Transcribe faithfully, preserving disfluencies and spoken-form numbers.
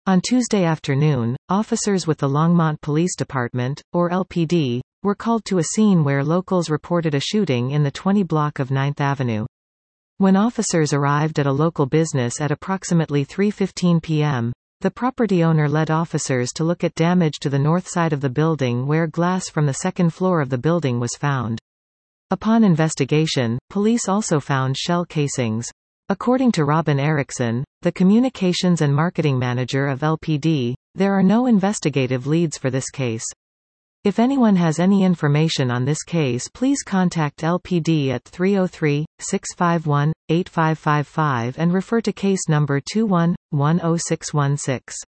On Tuesday afternoon, officers with the Longmont Police Department, or L P D, were called to a scene where locals reported a shooting in the twenty block of ninth Avenue. When officers arrived at a local business at approximately three fifteen p m, the property owner led officers to look at damage to the north side of the building where glass from the second floor of the building was found. Upon investigation, police also found shell casings. According to Robin Erickson, the communications and marketing manager of L P D, there are no investigative leads for this case. If anyone has any information on this case, please contact L P D at three oh three, six five one, eight five five five and refer to case number two one one oh six one six.